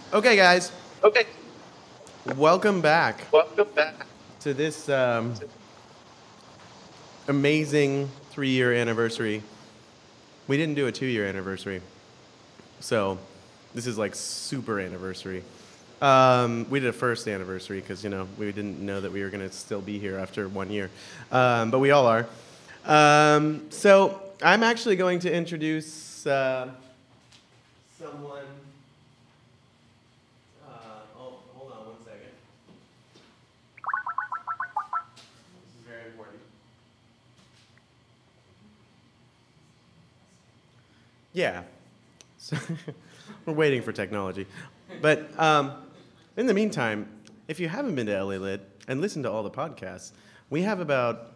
Okay, guys, Okay, welcome back welcome back. to this amazing 3 year anniversary. We didn't do a 2 year anniversary, so this is like super anniversary. We did a first anniversary because we didn't know that we were gonna still be here after 1 year, but we all are. So I'm actually going to introduce someone. Hold on 1 second. This is very important. Yeah. So we're waiting for technology. But in the meantime, if you haven't been to LA Lit and listened to all the podcasts, we have about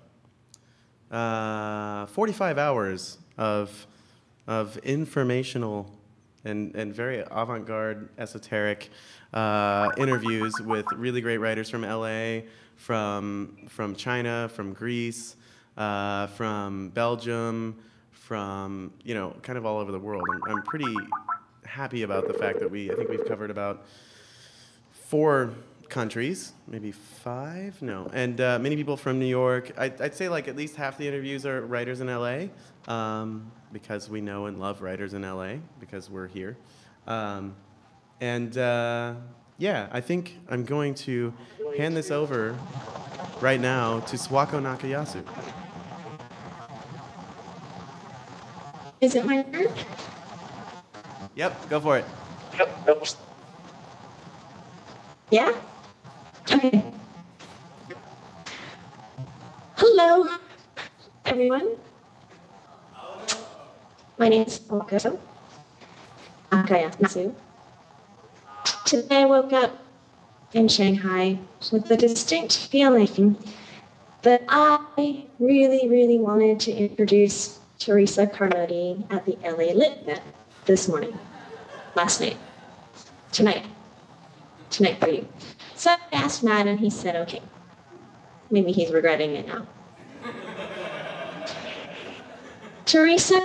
45 hours of informational and very avant garde, esoteric interviews with really great writers from LA, from China, from Greece, from Belgium, from kind of all over the world. I'm pretty happy about the fact that I think we've covered about 4 countries, maybe 5, no, and many people from New York. I'd say like at least half the interviews are writers in LA, because we know and love writers in LA because we're here, um, and yeah, I think I'm going to hand this over right now to Swako Nakayasu. Is it my turn? Yep, go for it. Yep, that was Yeah? Okay. Hello, everyone. My name is Wako Akayasu. Today I woke up in Shanghai with the distinct feeling that I really, really wanted to introduce Teresa Carmody at the LA Lit Net this morning, last night, tonight for you. So I asked Matt and he said, okay. Maybe he's regretting it now. Teresa,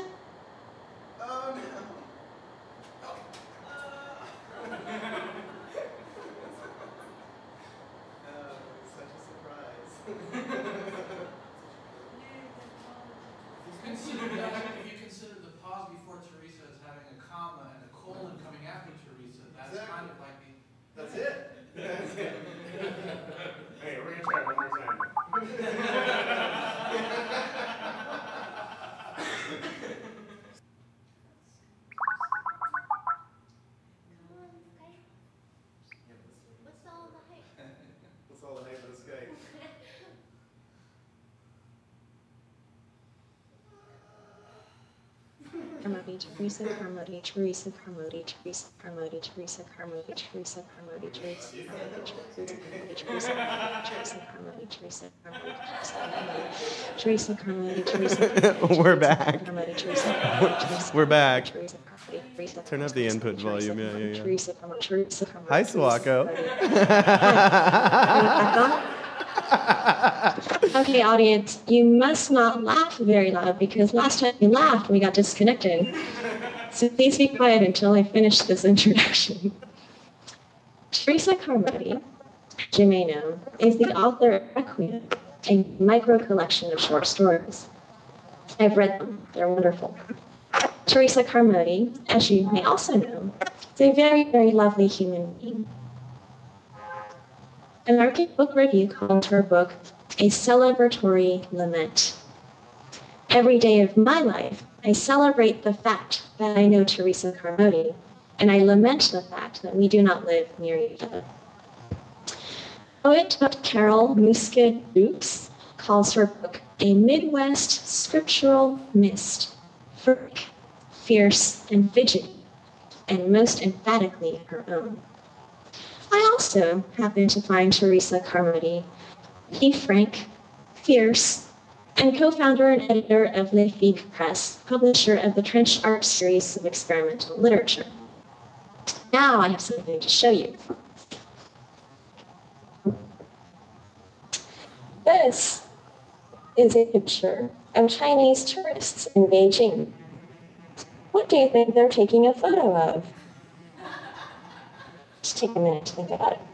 If you consider the pause before Teresa as having a comma and a colon coming after Teresa, that's Exactly. kind of like the. That's it. That's it. Hey, we're gonna try it one more time. What's all the hype? What's all the hype of the Skype? Carmody, Teresa Carmody, Teresa Carmody, Teresa Carmody, Teresa Carmody, Teresa Carmody, Teresa Carmody, Teresa Carmody, Teresa Carmody, Teresa Carmody, Teresa Carmody, We're back. Carmody, Teresa Carmody, We're back. Teresa Carmody, Teresa Turn up the input volume. Yeah, yeah, yeah. Teresa Carmody, Teresa Carmody. Hi, Swako. Back on? Okay, audience, you must not laugh very loud because last time you laughed, we got disconnected. So please be quiet until I finish this introduction. Teresa Carmody, as you may know, is the author of Requiem, a micro collection of short stories. I've read them, they're wonderful. Teresa Carmody, as you may also know, is a very, very lovely human being. An Arctic Book Review called her book a celebratory lament. Every day of my life, I celebrate the fact that I know Teresa Carmody, and I lament the fact that we do not live near each other. Poet Dr. Carol Musket Dukes calls her book a Midwest scriptural mist, frank, fierce, and fidgety, and most emphatically her own. I also happen to find Teresa Carmody to be frank, fierce, and co-founder and editor of Le Figue Press, publisher of the Trench Art series of experimental literature. Now I have something to show you. This is a picture of Chinese tourists in Beijing. What do you think they're taking a photo of? take a minute to think about it.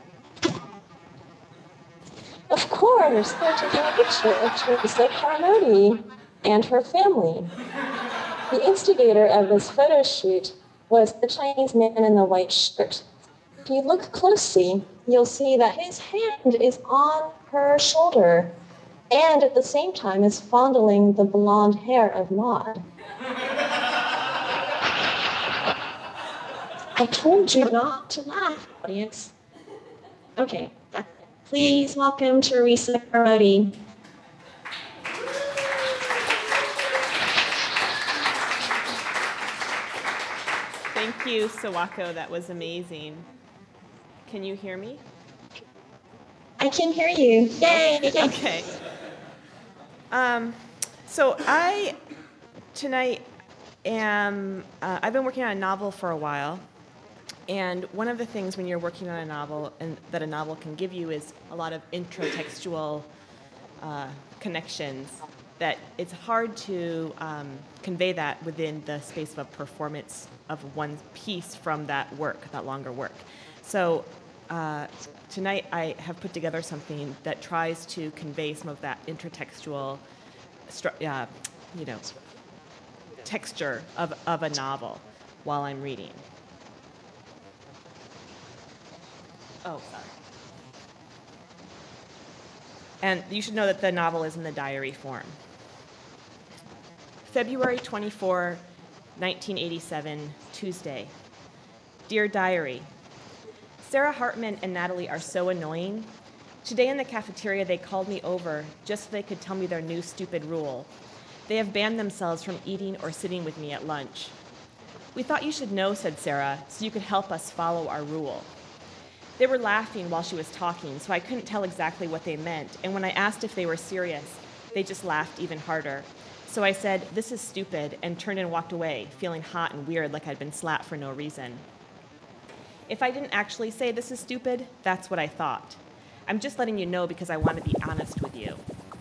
Of course, they're taking a picture of Teresa Carmody and her family. The instigator of this photo shoot was the Chinese man in the white shirt. If you look closely, you'll see that his hand is on her shoulder and at the same time is fondling the blonde hair of Maud. I told you not to laugh, audience. Okay, that's it. Please welcome Teresa Carmody. Thank you, Sawako. That was amazing. Can you hear me? I can hear you. Yay! Okay. So tonight I've been working on a novel for a while, and one of the things when you're working on a novel and that a novel can give you is a lot of intratextual connections that it's hard to convey that within the space of a performance of one piece from that work, that longer work. So tonight I have put together something that tries to convey some of that intratextual texture of a novel while I'm reading. Oh, sorry. And you should know that the novel is in the diary form. February 24, 1987, Tuesday. Dear Diary, Sarah Hartman and Natalie are so annoying. Today in the cafeteria, they called me over just so they could tell me their new stupid rule. They have banned themselves from eating or sitting with me at lunch. We thought you should know, said Sarah, so you could help us follow our rule. They were laughing while she was talking, so I couldn't tell exactly what they meant, and when I asked if they were serious, they just laughed even harder. So I said, this is stupid, and turned and walked away, feeling hot and weird like I'd been slapped for no reason. If I didn't actually say this is stupid, that's what I thought. I'm just letting you know because I want to be honest with you.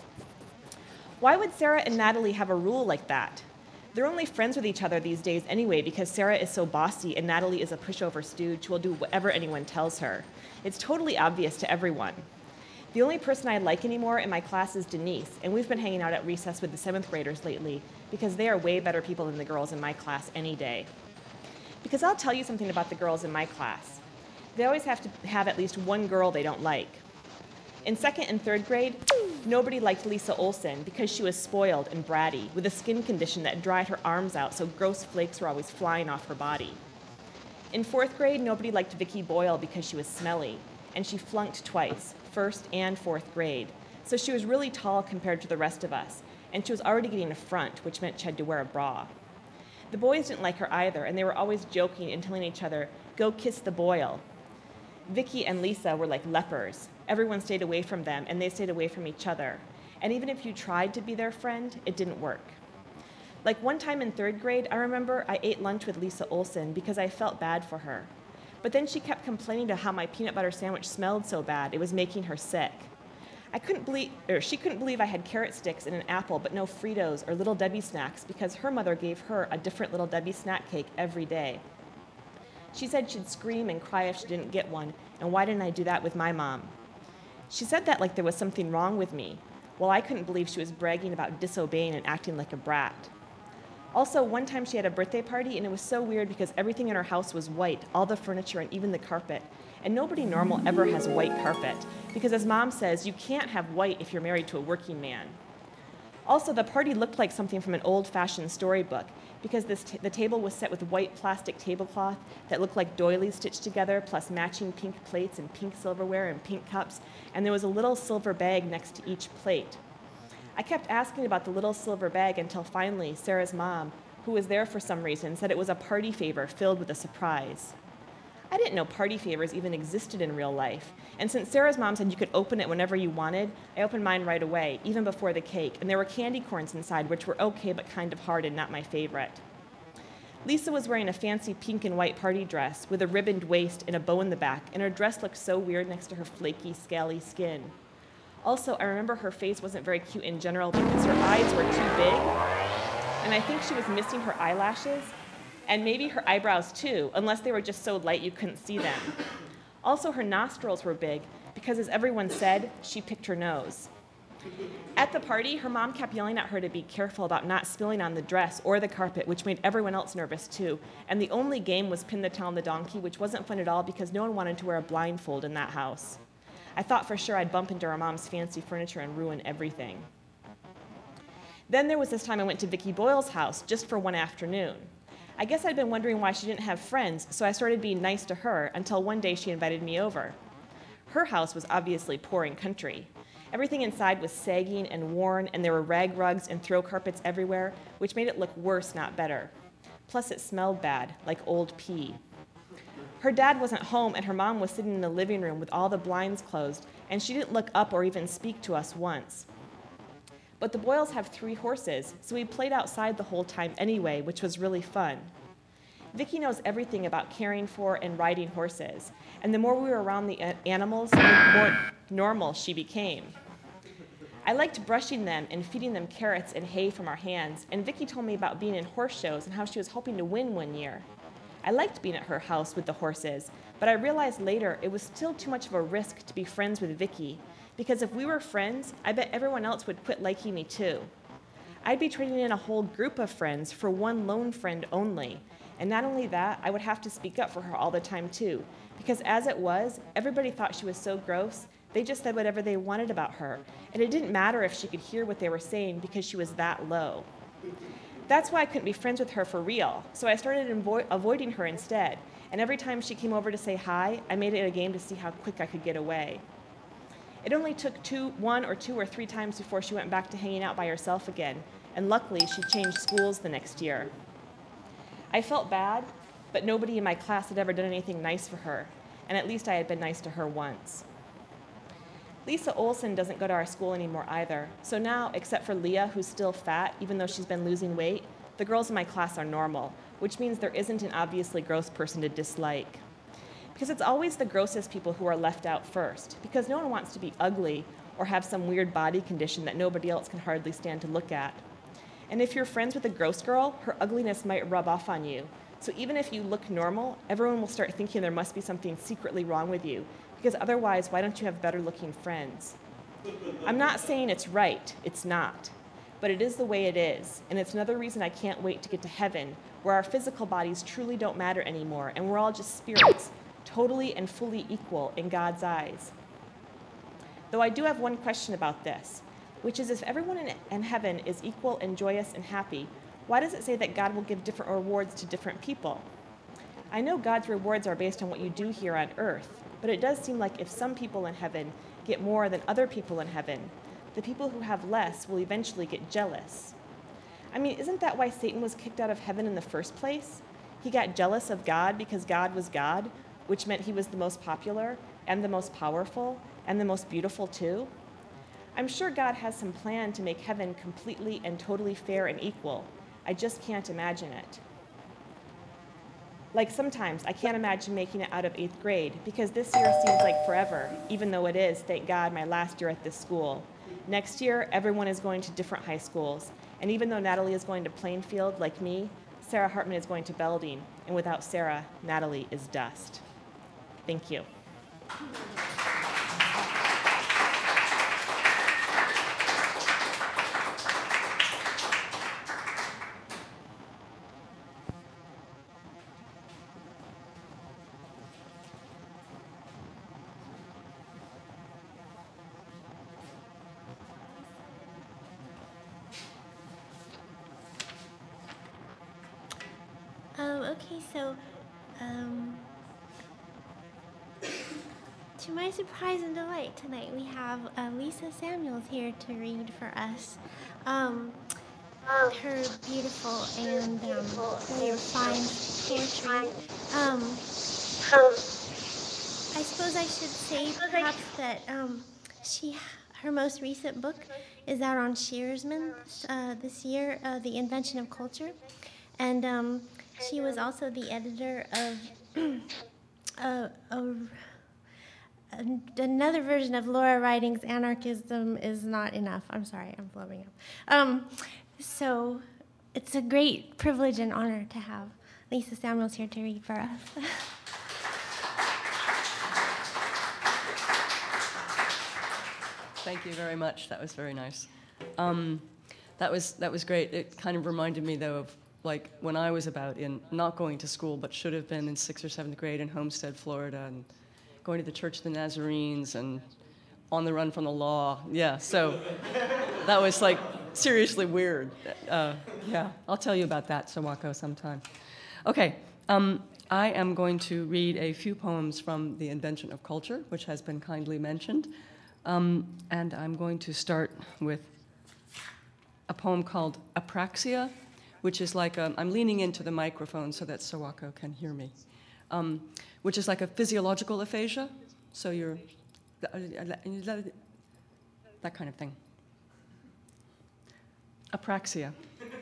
Why would Sarah and Natalie have a rule like that? They're only friends with each other these days anyway because Sarah is so bossy and Natalie is a pushover stooge who will do whatever anyone tells her. It's totally obvious to everyone. The only person I like anymore in my class is Denise, and we've been hanging out at recess with the 7th graders lately because they are way better people than the girls in my class any day. Because I'll tell you something about the girls in my class. They always have to have at least one girl they don't like. In 2nd and 3rd grade, nobody liked Lisa Olson because she was spoiled and bratty with a skin condition that dried her arms out so gross flakes were always flying off her body. In 4th grade, nobody liked Vicky Boyle because she was smelly, and she flunked twice, 1st and 4th grade. So she was really tall compared to the rest of us, and she was already getting a front, which meant she had to wear a bra. The boys didn't like her either, and they were always joking and telling each other, go kiss the Boyle. Vicky and Lisa were like lepers. Everyone stayed away from them, and they stayed away from each other. And even if you tried to be their friend, it didn't work. Like one time in 3rd grade, I remember I ate lunch with Lisa Olson because I felt bad for her. But then she kept complaining to how my peanut butter sandwich smelled so bad, it was making her sick. She couldn't believe I had carrot sticks and an apple, but no Fritos or Little Debbie snacks because her mother gave her a different Little Debbie snack cake every day. She said she'd scream and cry if she didn't get one, and why didn't I do that with my mom? She said that like there was something wrong with me, while I couldn't believe she was bragging about disobeying and acting like a brat. Also, one time she had a birthday party, and it was so weird because everything in her house was white, all the furniture and even the carpet. And nobody normal ever has white carpet, because as Mom says, you can't have white if you're married to a working man. Also, the party looked like something from an old-fashioned storybook, because the table was set with white plastic tablecloth that looked like doilies stitched together, plus matching pink plates and pink silverware and pink cups, and there was a little silver bag next to each plate. I kept asking about the little silver bag until finally Sarah's mom, who was there for some reason, said it was a party favor filled with a surprise. I didn't know party favors even existed in real life, and since Sarah's mom said you could open it whenever you wanted, I opened mine right away, even before the cake, and there were candy corns inside, which were okay but kind of hard and not my favorite. Lisa was wearing a fancy pink and white party dress with a ribboned waist and a bow in the back, and her dress looked so weird next to her flaky, scaly skin. Also, I remember her face wasn't very cute in general because her eyes were too big, and I think she was missing her eyelashes, and maybe her eyebrows too, unless they were just so light you couldn't see them. Also, her nostrils were big because, as everyone said, she picked her nose. At the party, her mom kept yelling at her to be careful about not spilling on the dress or the carpet, which made everyone else nervous too. And the only game was Pin the Tail on the Donkey, which wasn't fun at all because no one wanted to wear a blindfold in that house. I thought for sure I'd bump into our mom's fancy furniture and ruin everything. Then there was this time I went to Vicki Boyle's house just for one afternoon. I guess I'd been wondering why she didn't have friends, so I started being nice to her until one day she invited me over. Her house was obviously poor and country. Everything inside was sagging and worn, and there were rag rugs and throw carpets everywhere, which made it look worse, not better. Plus, it smelled bad, like old pee. Her dad wasn't home, and her mom was sitting in the living room with all the blinds closed, and she didn't look up or even speak to us once. But the Boyles have 3 horses, so we played outside the whole time anyway, which was really fun. Vicki knows everything about caring for and riding horses, and the more we were around the animals, the more normal she became. I liked brushing them and feeding them carrots and hay from our hands, and Vicki told me about being in horse shows and how she was hoping to win one year. I liked being at her house with the horses, but I realized later it was still too much of a risk to be friends with Vicki, because if we were friends, I bet everyone else would quit liking me too. I'd be trading in a whole group of friends for one lone friend only, and not only that, I would have to speak up for her all the time too, because as it was, everybody thought she was so gross, they just said whatever they wanted about her, and it didn't matter if she could hear what they were saying because she was that low. That's why I couldn't be friends with her for real, so I started avoiding her instead, and every time she came over to say hi, I made it a game to see how quick I could get away. It only took 1 or 2 or 3 times before she went back to hanging out by herself again, and luckily she changed schools the next year. I felt bad, but nobody in my class had ever done anything nice for her, and at least I had been nice to her once. Lisa Olson doesn't go to our school anymore either, so now, except for Leah, who's still fat, even though she's been losing weight, the girls in my class are normal, which means there isn't an obviously gross person to dislike. Because it's always the grossest people who are left out first, because no one wants to be ugly or have some weird body condition that nobody else can hardly stand to look at. And if you're friends with a gross girl, her ugliness might rub off on you. So even if you look normal, everyone will start thinking there must be something secretly wrong with you, because otherwise, why don't you have better-looking friends? I'm not saying it's right, it's not. But it is the way it is, and it's another reason I can't wait to get to heaven, where our physical bodies truly don't matter anymore, and we're all just spirits, totally and fully equal in God's eyes. Though I do have one question about this, which is if everyone in heaven is equal and joyous and happy, why does it say that God will give different rewards to different people? I know God's rewards are based on what you do here on earth, but it does seem like if some people in heaven get more than other people in heaven, the people who have less will eventually get jealous. I mean, isn't that why Satan was kicked out of heaven in the first place? He got jealous of God because God was God, which meant he was the most popular and the most powerful and the most beautiful too. I'm sure God has some plan to make heaven completely and totally fair and equal. I just can't imagine it. Like sometimes I can't imagine making it out of 8th grade because this year seems like forever, even though it is, thank God, my last year at this school. Next year, everyone is going to different high schools. And even though Natalie is going to Plainfield, like me, Sarah Hartman is going to Belding. And without Sarah, Natalie is dust. Thank you. Okay, so, to my surprise and delight tonight, we have Lisa Samuels here to read for us her beautiful and very refined poetry. I suppose I should say perhaps that her most recent book is out on Shearsman this year, The Invention of Culture, and she was also the editor of another version of Laura Writing's Anarchism is Not Enough. I'm sorry, I'm blowing up. So it's a great privilege and honor to have Lisa Samuels here to read for us. Thank you very much. That was very nice. That was great. It kind of reminded me, though, of like when I was about in not going to school, but should have been in 6th or 7th grade in Homestead, Florida, and going to the Church of the Nazarenes and on the run from the law. Yeah, so that was like seriously weird. Yeah, I'll tell you about that, Sawako, sometime. Okay, I am going to read a few poems from The Invention of Culture, which has been kindly mentioned. And I'm going to start with a poem called Apraxia, which is like I'm leaning into the microphone so that Sawako can hear me, which is like a physiological aphasia. So you're, that kind of thing. Apraxia.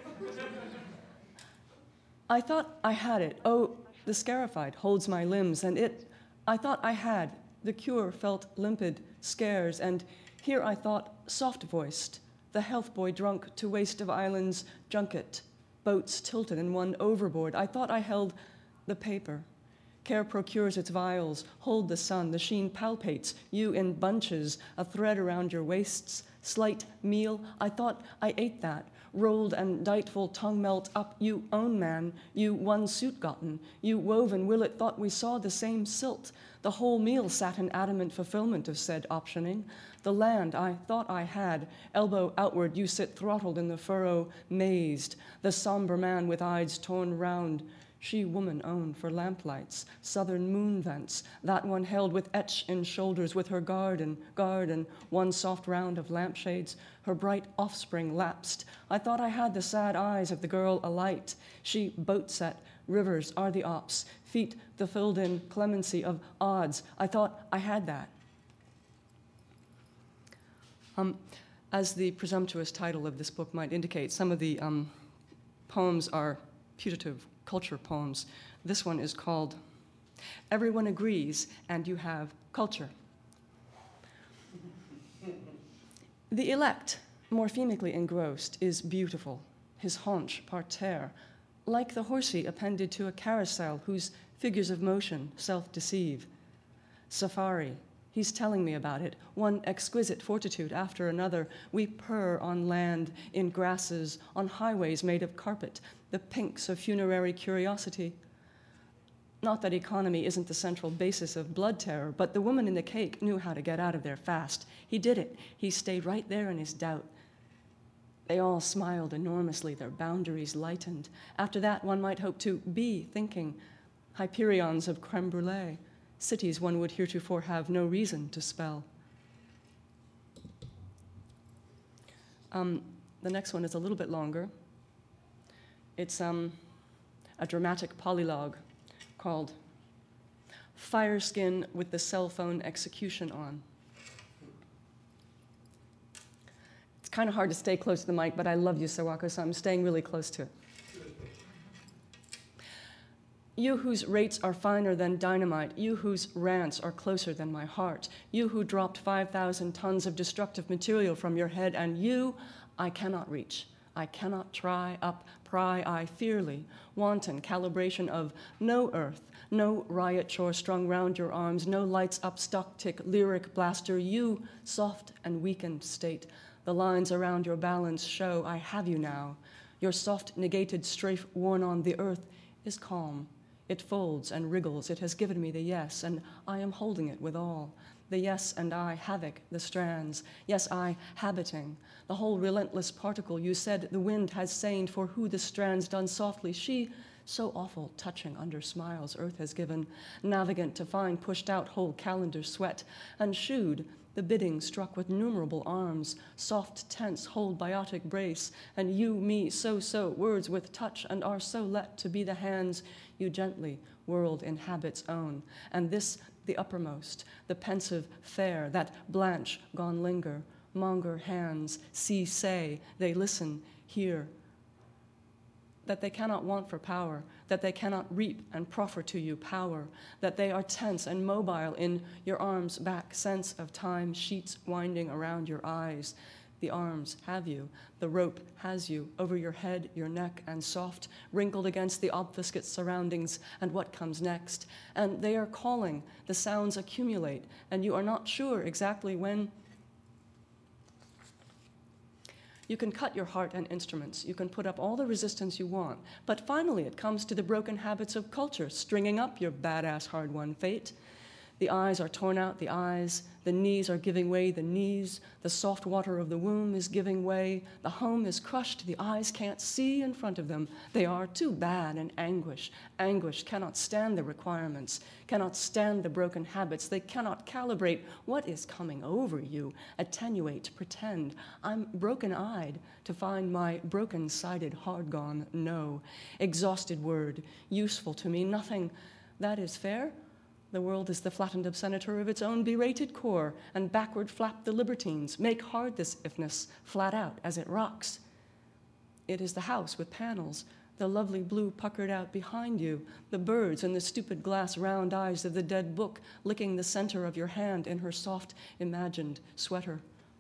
I thought I had it. Oh, the scarified holds my limbs, and I thought I had. The cure felt limpid, scares, and here I thought soft-voiced, the health boy drunk to waste of islands junket, boats tilted and one overboard. I thought I held the paper. Care procures its vials, hold the sun, the sheen palpates, you in bunches, a thread around your waists, slight meal. I thought I ate that, rolled and dightful tongue melt up, you own man, you one suit gotten, you woven willet thought we saw the same silt. The whole meal sat in adamant fulfillment of said optioning. The land I thought I had, elbow outward, you sit throttled in the furrow, mazed. The somber man with eyes torn round, she woman own for lamplights, southern moon vents, that one held with etch in shoulders with her garden, one soft round of lampshades, her bright offspring lapsed. I thought I had the sad eyes of the girl alight. She boat set, rivers are the ops, feet the filled-in clemency of odds. I thought I had that. As the presumptuous title of this book might indicate, some of the poems are putative culture poems. This one is called Everyone Agrees and You Have Culture. The elect, morphemically engrossed, is beautiful, his haunch parterre, like the horsey appended to a carousel whose figures of motion self-deceive. Safari, he's telling me about it, one exquisite fortitude after another. We purr on land, in grasses, on highways made of carpet, the pinks of funerary curiosity. Not that economy isn't the central basis of blood terror, but the woman in the cake knew how to get out of there fast. He did it. He stayed right there in his doubt. They all smiled enormously, their boundaries lightened. After that, one might hope to be thinking. Hyperions of creme brulee, cities one would heretofore have no reason to spell. The next one is a little bit longer. It's a dramatic polylogue called Fireskin with the Cell Phone Execution On. It's kind of hard to stay close to the mic, but I love you, Sawako, so I'm staying really close to it. You whose rates are finer than dynamite, you whose rants are closer than my heart, you who dropped 5,000 tons of destructive material from your head, and you I cannot reach. I cannot pry I fearly, wanton calibration of no earth, no riot chore strung round your arms, no lights up stock tick, lyric blaster, you soft and weakened state. The lines around your balance show I have you now. Your soft negated strafe worn on the earth is calm. It folds and wriggles. It has given me the yes, and I am holding it with all. The yes and I havoc the strands. Yes, I habiting. The whole relentless particle you said the wind has seined for who the strands done softly. She, so awful, touching under smiles earth has given. Navigant to find pushed out whole calendar sweat. And shooed, the bidding struck with numerable arms. Soft tense hold biotic brace. And you, me, so, words with touch and are so let to be the hands you gently world inhabits own. And this the uppermost, the pensive fair, that blanch gone linger, monger hands, see, say, they listen, hear, that they cannot want for power, that they cannot reap and proffer to you power, that they are tense and mobile in your arms' back, sense of time, sheets winding around your eyes. The arms have you, the rope has you, over your head, your neck, and soft, wrinkled against the obfuscate surroundings, and what comes next. And they are calling, the sounds accumulate, and you are not sure exactly when You can cut your heart and instruments. You can put up all the resistance you want. But finally, it comes to the broken habits of culture, stringing up your badass hard-won fate. The eyes are torn out, the eyes. The knees are giving way, the knees. The soft water of the womb is giving way. The home is crushed. The eyes can't see in front of them. They are too bad in anguish. Anguish cannot stand the requirements, cannot stand the broken habits. They cannot calibrate what is coming over you, attenuate, pretend. I'm broken-eyed to find my broken-sided hard-gone no. Exhausted word, useful to me, nothing. That is fair? The world is the flattened obscenator of its own berated core, and backward flap the libertines, make hard this ifness, flat out as it rocks. It is the house with panels, the lovely blue puckered out behind you, the birds and the stupid glass round eyes of the dead book licking the center of your hand in her soft, imagined sweater.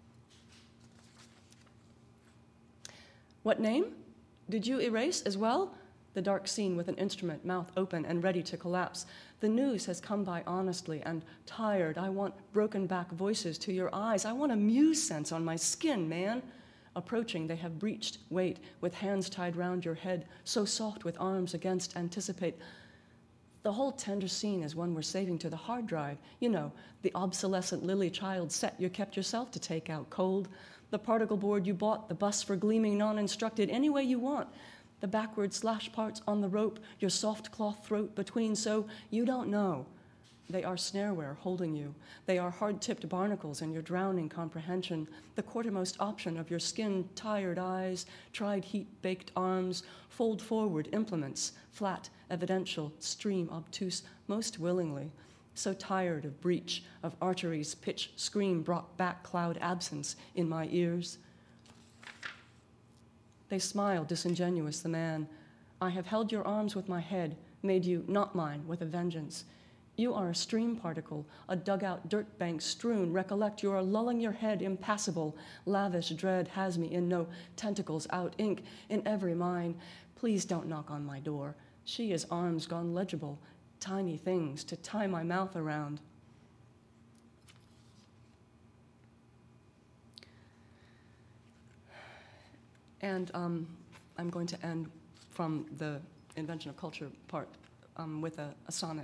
What name? Did you erase as well? The dark scene with an instrument, mouth open and ready to collapse. The news has come by honestly and tired. I want broken back voices to your eyes. I want a muse sense on my skin, man. Approaching, they have breached. Wait, with hands tied round your head, so soft with arms against, anticipate. The whole tender scene is one we're saving to the hard drive. You know, the obsolescent lily child set you kept yourself to take out cold. The particle board you bought, the bus for gleaming non-instructed, any way you want. The backward slash parts on the rope, your soft cloth throat between, so you don't know. They are snareware holding you. They are hard-tipped barnacles in your drowning comprehension, the quartermost option of your skin-tired eyes, tried heat-baked arms, fold forward implements, flat, evidential, stream obtuse, most willingly. So tired of breach, of arteries, pitch, scream, brought back cloud absence in my ears. They smile, disingenuous, the man. I have held your arms with my head, made you not mine with a vengeance. You are a stream particle, a dugout dirt bank strewn. Recollect, you are lulling your head impassable. Lavish dread has me in no tentacles out, ink in every mine. Please don't knock on my door. She is arms gone legible, tiny things to tie my mouth around. And I'm going to end from the invention of culture part with a sonnet.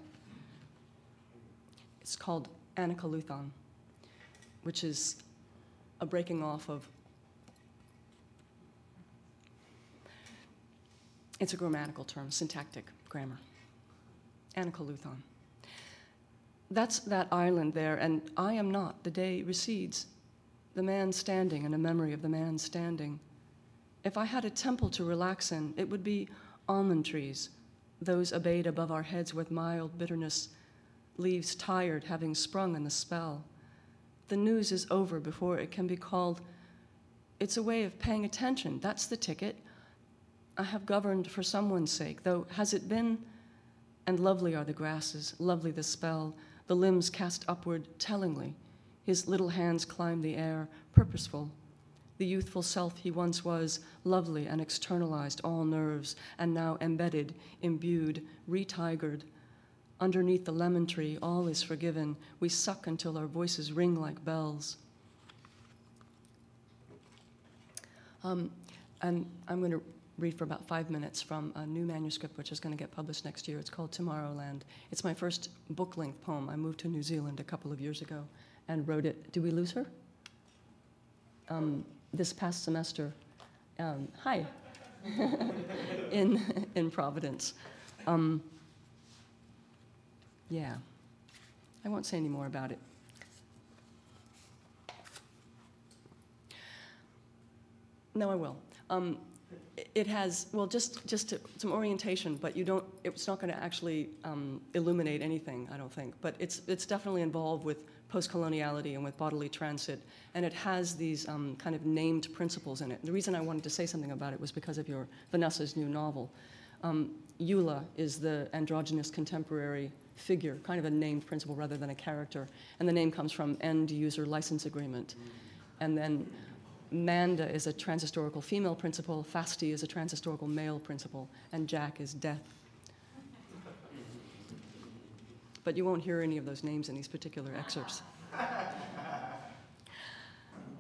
It's called Anakaleuthon, which is a breaking off of, it's a grammatical term, syntactic grammar. Anakaleuthon. That's that island there, and I am not. The day recedes. The man standing and a memory of the man standing. If I had a temple to relax in, it would be almond trees, those obeyed above our heads with mild bitterness, leaves tired, having sprung in the spell. The news is over before it can be called. It's a way of paying attention. That's the ticket. I have governed for someone's sake, though has it been? And lovely are the grasses, lovely the spell, the limbs cast upward tellingly. His little hands climb the air, purposeful. The youthful self he once was, lovely and externalized all nerves, and now embedded, imbued, re-tigered. Underneath the lemon tree, all is forgiven. We suck until our voices ring like bells. And I'm going to read for about 5 minutes from a new manuscript which is going to get published next year. It's called Tomorrowland. It's my first book-length poem. I moved to New Zealand a couple of years ago and wrote it. Did we lose her? This past semester, hi, in Providence. Yeah, I won't say any more about it. No, I will. It has, well, just some orientation, but it's not going to actually illuminate anything, I don't think. But it's definitely involved with post-coloniality and with bodily transit, and it has these kind of named principles in it. The reason I wanted to say something about it was because of Vanessa's new novel. Eula is the androgynous contemporary figure, kind of a named principle rather than a character, and the name comes from end-user license agreement. And then Manda is a transhistorical female principle, Fasti is a transhistorical male principle, and Jack is death. But you won't hear any of those names in these particular excerpts.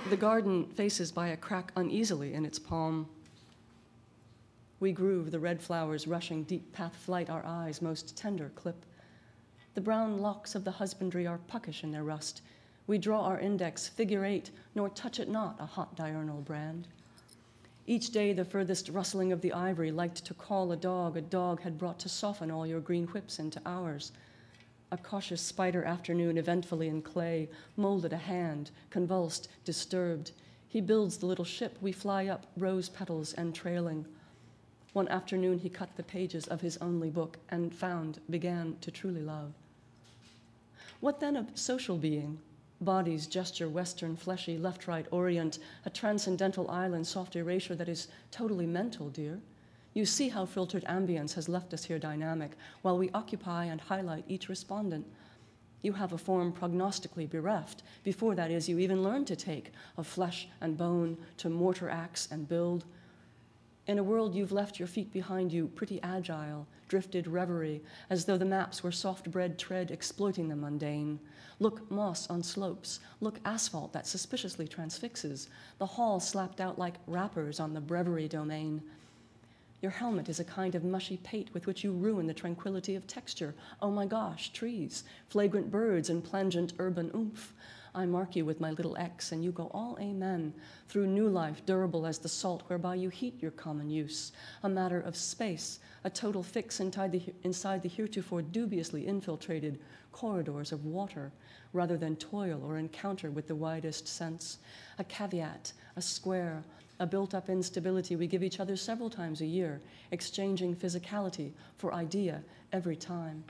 The garden faces by a crack uneasily in its palm. We groove the red flowers rushing deep path flight, our eyes most tender clip. The brown locks of the husbandry are puckish in their rust. We draw our index, figure 8, nor touch it not, a hot diurnal brand. Each day the furthest rustling of the ivory liked to call a dog had brought to soften all your green whips into ours. A cautious spider afternoon, eventfully in clay, molded a hand, convulsed, disturbed. He builds the little ship, we fly up, rose petals and trailing. One afternoon he cut the pages of his only book and began to truly love. What then of social being? Bodies gesture Western, fleshy, left-right orient, a transcendental island, soft erasure that is totally mental, dear. You see how filtered ambience has left us here dynamic, while we occupy and highlight each respondent. You have a form prognostically bereft, before that is you even learn to take, of flesh and bone, to mortar axe and build. In a world you've left your feet behind you, pretty agile, drifted reverie, as though the maps were soft-bred tread exploiting the mundane. Look moss on slopes, look asphalt that suspiciously transfixes, the hall slapped out like wrappers on the breviary domain. Your helmet is a kind of mushy pate with which you ruin the tranquility of texture. Oh my gosh, trees, flagrant birds, and plangent urban oomph. I mark you with my little X, and you go all amen, through new life durable as the salt whereby you heat your common use, a matter of space, a total fix inside the heretofore dubiously infiltrated corridors of water, rather than toil or encounter with the widest sense, a caveat, a square, a built-up instability we give each other several times a year, exchanging physicality for idea every time.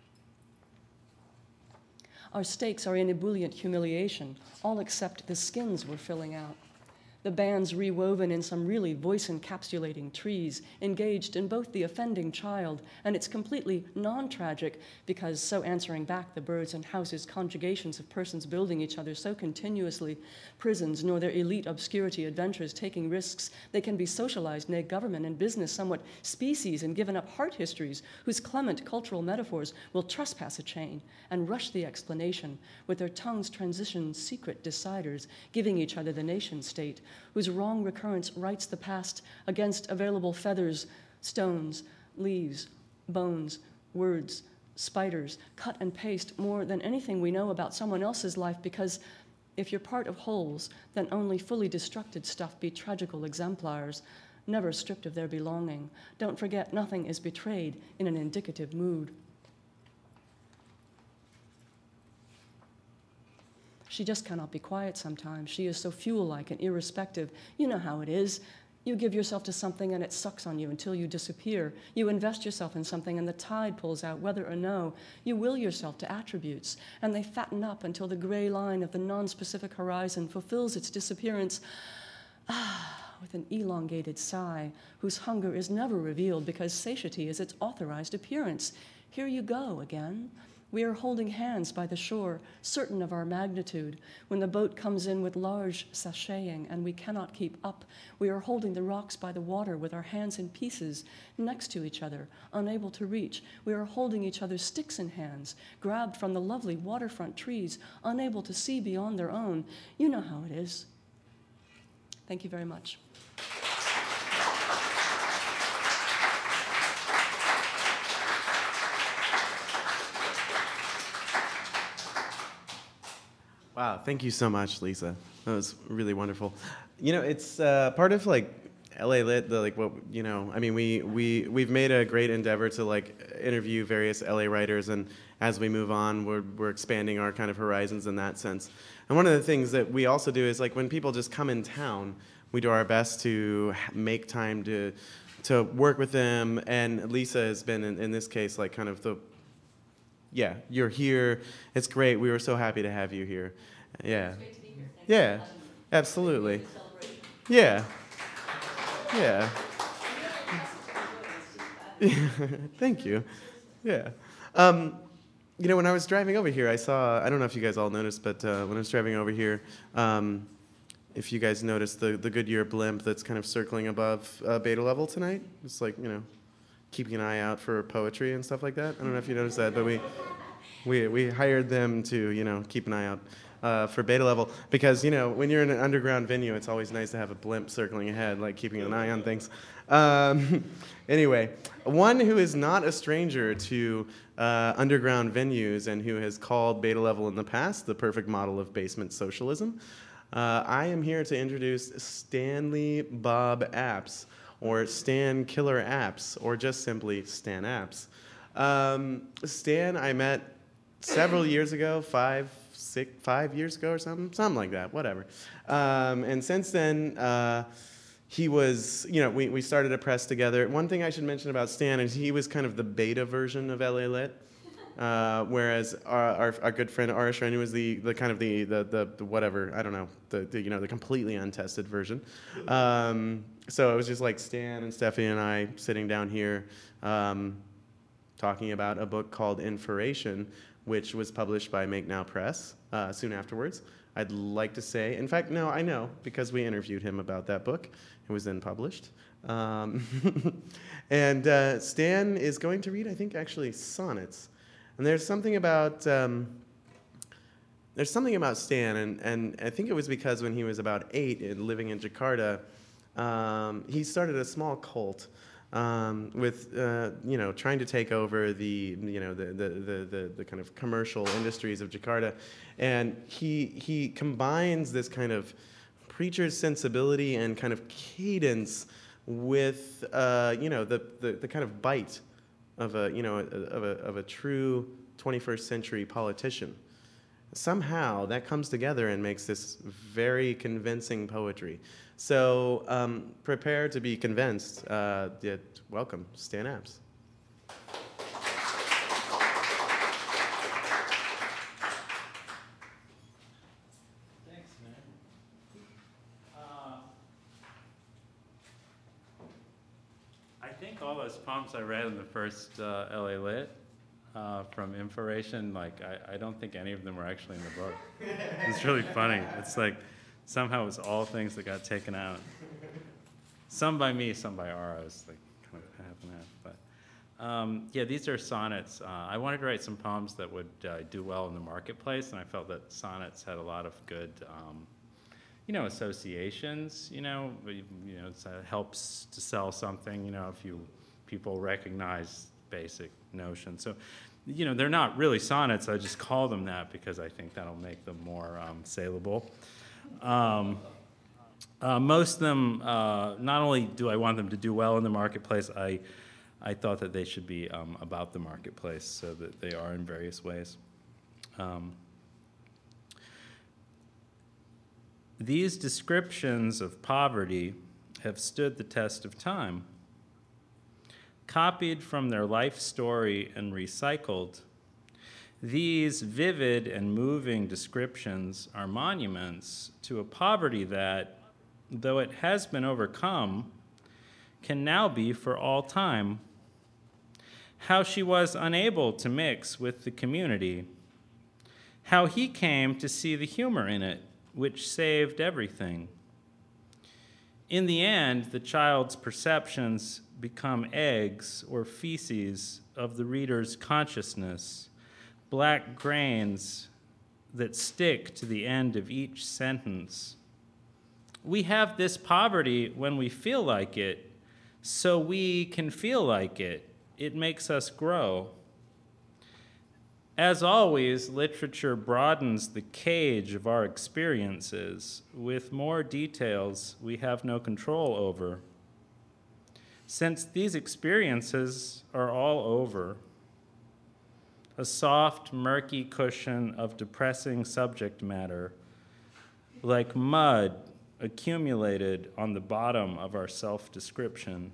Our stakes are in ebullient humiliation, all except the skins we're filling out. The bands rewoven in some really voice-encapsulating trees, engaged in both the offending child, and it's completely non-tragic because so answering back the birds and houses, conjugations of persons building each other so continuously, prisons nor their elite obscurity adventures taking risks, they can be socialized, nay government and business somewhat species and given up heart histories whose clement cultural metaphors will trespass a chain and rush the explanation with their tongues transition secret deciders, giving each other the nation state, whose wrong recurrence writes the past against available feathers, stones, leaves, bones, words, spiders, cut and paste more than anything we know about someone else's life, because if you're part of wholes, then only fully destructed stuff be tragical exemplars, never stripped of their belonging. Don't forget, nothing is betrayed in an indicative mood. She just cannot be quiet sometimes. She is so fuel-like and irrespective. You know how it is. You give yourself to something and it sucks on you until you disappear. You invest yourself in something and the tide pulls out, whether or no. You will yourself to attributes, and they fatten up until the gray line of the non-specific horizon fulfills its disappearance. With an elongated sigh, whose hunger is never revealed because satiety is its authorized appearance. Here you go again. We are holding hands by the shore, certain of our magnitude. When the boat comes in with large sashaying and we cannot keep up, we are holding the rocks by the water with our hands in pieces, next to each other, unable to reach. We are holding each other's sticks in hands, grabbed from the lovely waterfront trees, unable to see beyond their own. You know how it is. Thank you very much. Wow, thank you so much, Lisa. That was really wonderful. You know, it's part of like LA Lit, we've made a great endeavor to like interview various LA writers, and as we move on, we're expanding our kind of horizons in that sense. And one of the things that we also do is like when people just come in town, we do our best to make time to work with them. And Lisa has been in this case like kind of the, yeah, you're here. It's great. We were so happy to have you here. Yeah. It's great to be here. Yeah. Absolutely. Yeah. Yeah. Thank you. Yeah. You know, when I was driving over here, I don't know if you guys all noticed, but when I was driving over here, if you guys noticed the Goodyear blimp that's kind of circling above beta level tonight, it's like, you know, keeping an eye out for poetry and stuff like that. I don't know if you noticed that, but We hired them to, keep an eye out for Beta Level because, when you're in an underground venue, it's always nice to have a blimp circling ahead, like keeping an eye on things. Anyway, one who is not a stranger to underground venues and who has called Beta Level in the past the perfect model of basement socialism, I am here to introduce Stanley Bob Apps, or Stan Killer Apps, or just simply Stan Apps. Stan, I met several years ago, 5 years ago or something like that, whatever. And since then, he was, we started a press together. One thing I should mention about Stan is he was kind of the beta version of LA Lit, whereas our good friend Arash Renu was the kind of the whatever, I don't know, the completely untested version. So it was just like Stan and Stephanie and I sitting down here talking about a book called Inforation, which was published by Make Now Press soon afterwards. I'd like to say, in fact, no, I know, because we interviewed him about that book. It was then published. And Stan is going to read, I think, actually sonnets. And there's something about Stan, and I think it was because when he was about 8 and living in Jakarta, he started a small cult with trying to take over the kind of commercial industries of Jakarta, and he combines this kind of preacher's sensibility and kind of cadence with the kind of bite of a true 21st century politician. Somehow that comes together and makes this very convincing poetry. So prepare to be convinced. Welcome, Stan Apps. Thanks, man. I think all those poems I read in the first LA Lit from Inforation, I don't think any of them were actually in the book. It's really funny. It's like somehow it's all things that got taken out. Some by me, some by Ara. It's like kind of half and half. But these are sonnets. I wanted to write some poems that would do well in the marketplace, and I felt that sonnets had a lot of good, associations. It helps to sell something. If people recognize basic notions. So, they're not really sonnets. I just call them that because I think that'll make them more saleable. Most of them, not only do I want them to do well in the marketplace, I thought that they should be about the marketplace, so that they are in various ways. These descriptions of poverty have stood the test of time. Copied from their life story and recycled, these vivid and moving descriptions are monuments to a poverty that, though it has been overcome, can now be for all time. How she was unable to mix with the community, how he came to see the humor in it, which saved everything. In the end, the child's perceptions become eggs or feces of the reader's consciousness, black grains that stick to the end of each sentence. We have this poverty when we feel like it, so we can feel like it. It makes us grow. As always, literature broadens the cage of our experiences with more details we have no control over. Since these experiences are all over, a soft, murky cushion of depressing subject matter, like mud accumulated on the bottom of our self-description.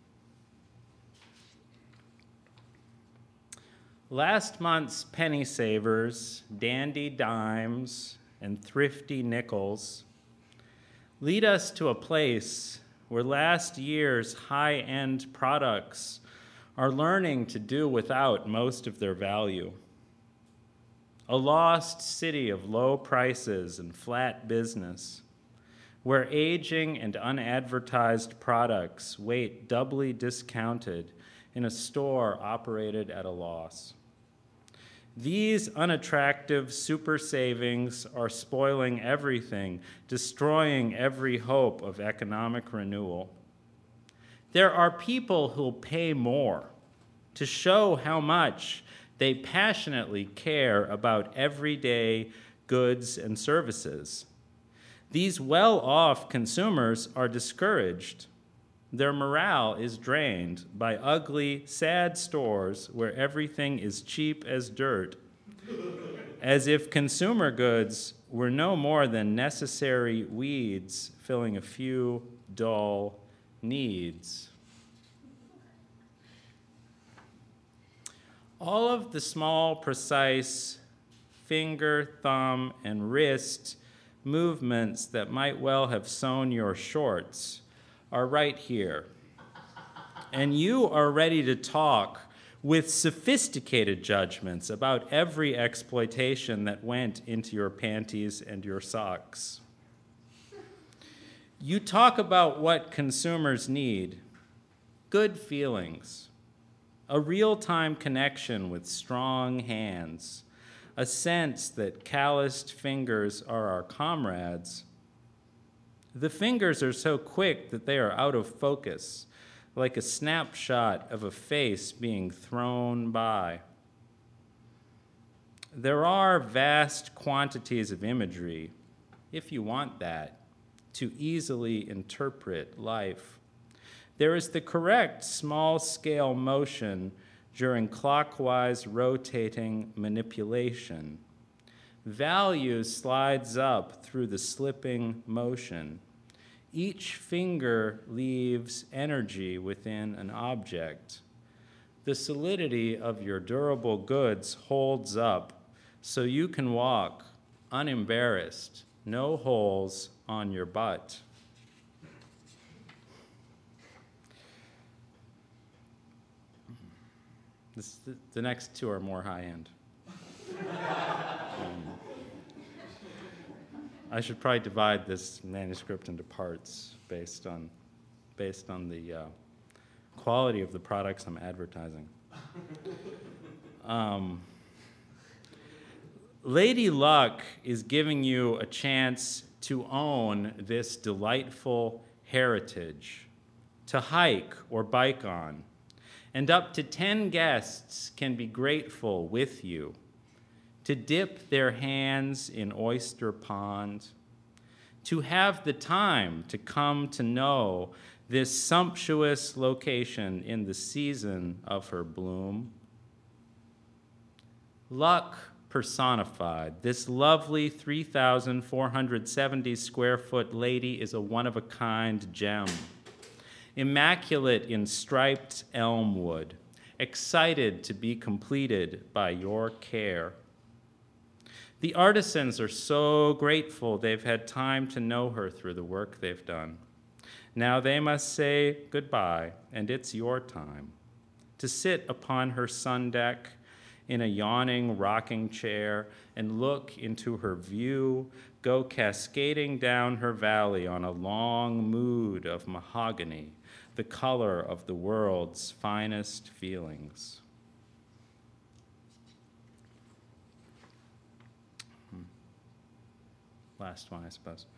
Last month's penny savers, dandy dimes, and thrifty nickels lead us to a place where last year's high-end products are learning to do without most of their value. A lost city of low prices and flat business, where aging and unadvertised products wait doubly discounted in a store operated at a loss. These unattractive super savings are spoiling everything, destroying every hope of economic renewal. There are people who'll pay more to show how much they passionately care about everyday goods and services. These well-off consumers are discouraged. Their morale is drained by ugly, sad stores where everything is cheap as dirt, as if consumer goods were no more than necessary weeds filling a few dull needs. All of the small, precise finger, thumb, and wrist movements that might well have sewn your shorts are right here. And you are ready to talk with sophisticated judgments about every exploitation that went into your panties and your socks. You talk about what consumers need: good feelings, a real-time connection with strong hands, a sense that calloused fingers are our comrades. The fingers are so quick that they are out of focus, like a snapshot of a face being thrown by. There are vast quantities of imagery, if you want that, to easily interpret life. There is the correct small-scale motion during clockwise rotating manipulation. Value slides up through the slipping motion. Each finger leaves energy within an object. The solidity of your durable goods holds up so you can walk unembarrassed, no holes on your butt. The next two are more high-end. I should probably divide this manuscript into parts based on the quality of the products I'm advertising. Lady Luck is giving you a chance to own this delightful heritage, to hike or bike on, and up to 10 guests can be grateful with you, to dip their hands in Oyster Pond, to have the time to come to know this sumptuous location in the season of her bloom. Luck personified, this lovely 3,470 square foot lady is a one-of-a-kind gem, immaculate in striped elm wood, excited to be completed by your care. The artisans are so grateful they've had time to know her through the work they've done. Now they must say goodbye, and it's your time to sit upon her sun deck in a yawning rocking chair and look into her view, go cascading down her valley on a long mood of mahogany, the color of the world's finest feelings. Last one, I suppose.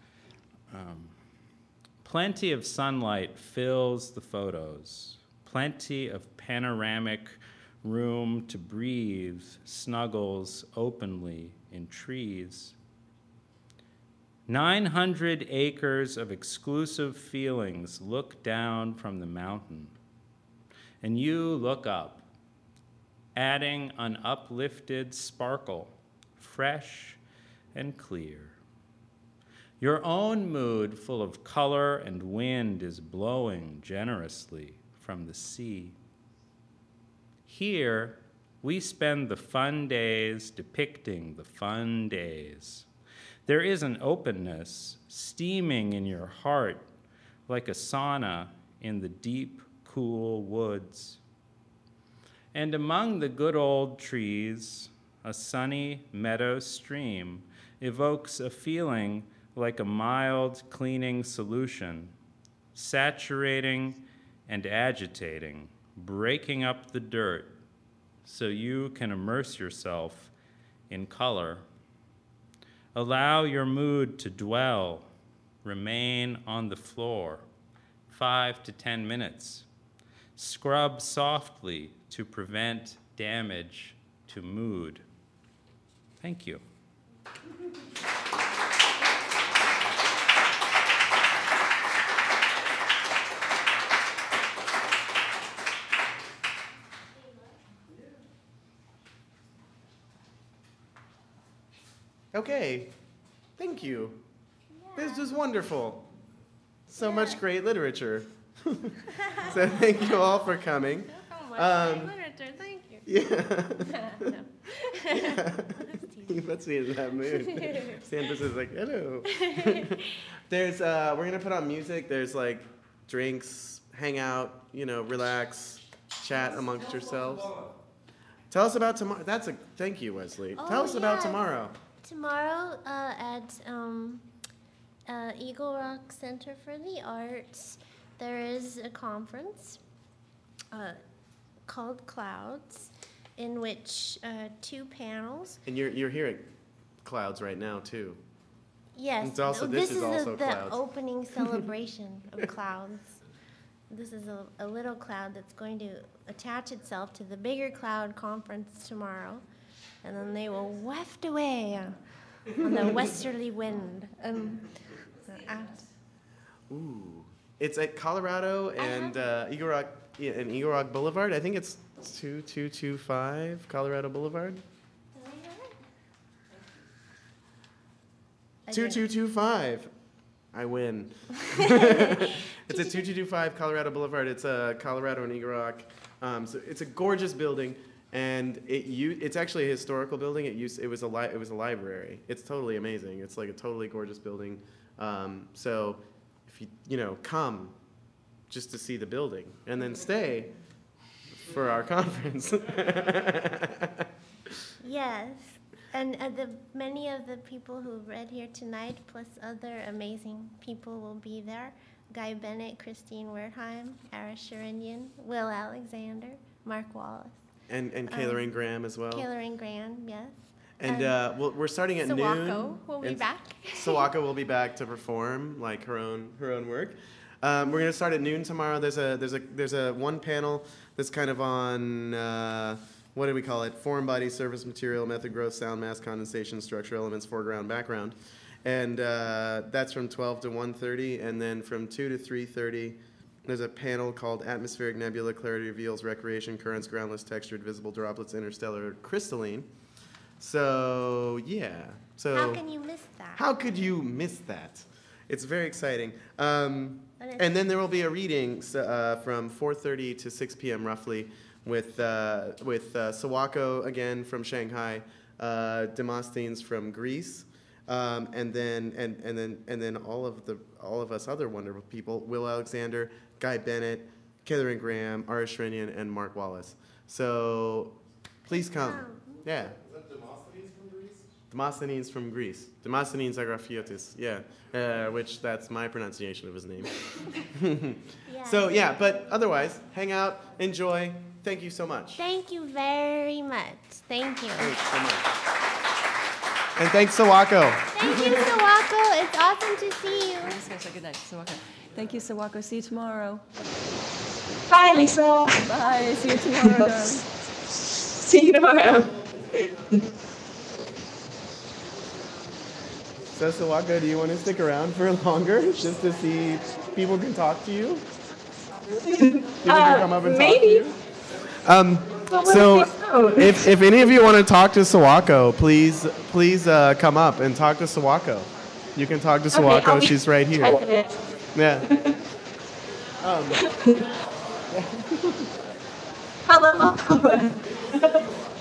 Plenty of sunlight fills the photos. Plenty of panoramic room to breathe, snuggles openly in trees. 900 acres of exclusive feelings look down from the mountain, and you look up, adding an uplifted sparkle, fresh and clear. Your own mood, full of color and wind, is blowing generously from the sea. Here, we spend the fun days depicting the fun days. There is an openness steaming in your heart like a sauna in the deep, cool woods. And among the good old trees, a sunny meadow stream evokes a feeling like a mild cleaning solution, saturating and agitating, breaking up the dirt, so you can immerse yourself in color. Allow your mood to dwell, remain on the floor, 5 to 10 minutes. Scrub softly to prevent damage to mood. Thank you. Okay, thank you. This was wonderful. So much great literature. So thank you all for coming. Literature, thank you. Yeah. Yeah. He puts me in that mood. Santos is like, hello. There's we're gonna put on music. There's like drinks, hang out, relax, chat amongst yourselves. Tell us about tomorrow. Thank you, Wesley. Tell us about tomorrow. Tomorrow at Eagle Rock Center for the Arts, there is a conference called Clouds, in which 2 panels. And you're hearing clouds right now too. Yes, It's also- this is also the Clouds. opening celebration of Clouds. This is a little cloud that's going to attach itself to the bigger cloud conference tomorrow, and then they will waft away on the westerly wind. Ooh, it's at Colorado and Eagle Rock and Eagle Rock Boulevard. I think it's 2225 Colorado Boulevard. 2225. I win. It's at 2225 Colorado Boulevard. It's Colorado and Eagle Rock. So it's a gorgeous building, and it's actually a historical building. It was a library. It's totally amazing. It's like a totally gorgeous building. So if you come just to see the building and then stay for our conference. Yes, and many of the people who read here tonight, plus other amazing people, will be there. Guy Bennett, Christine Wertheim, Ara Sharinian, Will Alexander, Mark Wallace. And Kaylorine Graham as well. Kaylorine Graham, yes. And we're starting at noon. Sawako will be back. Sawako will be back to perform like her own work. We're gonna start at noon tomorrow. There's a one panel that's kind of on what do we call it? Form, body, surface material, method, growth, sound, mass, condensation, structure, elements, foreground, background, and that's from 12 to 1:30, and then from 2 to 3:30. There's a panel called Atmospheric Nebula, Clarity Reveals, Recreation, Currents, Groundless, Textured, Visible Droplets, Interstellar, Crystalline. So, yeah. So How can you miss that? How could you miss that? It's very exciting. And then there will be a reading from 4:30 to 6 p.m. roughly with Sawako again from Shanghai, Demosthenes from Greece, and then all of us other wonderful people: Will Alexander, Guy Bennett, Kaylorine Graham, Ara Sharinian, and Mark Wallace. So please come. Yeah. Demosthenes from Greece. Demosthenes Agrafiotis, yeah, which that's my pronunciation of his name. Yeah. So yeah, but otherwise, hang out, enjoy. Thank you so much. Thank you very much. Thank you. Thanks so much. And thanks, Sawako. Thank you, Sawako. It's awesome to see you. I'm just going to say good night, Sawako. Thank you, Sawako. See you tomorrow. Bye, Lisa. Bye. See you tomorrow, darling. See you tomorrow. So Sawako, do you want to stick around for longer just to see if people can talk to you? People can come up and maybe. talk to you? So if any of you want to talk to Sawako, please come up and talk to Sawako. You can talk to Sawako. She's right here. Yeah. Hello.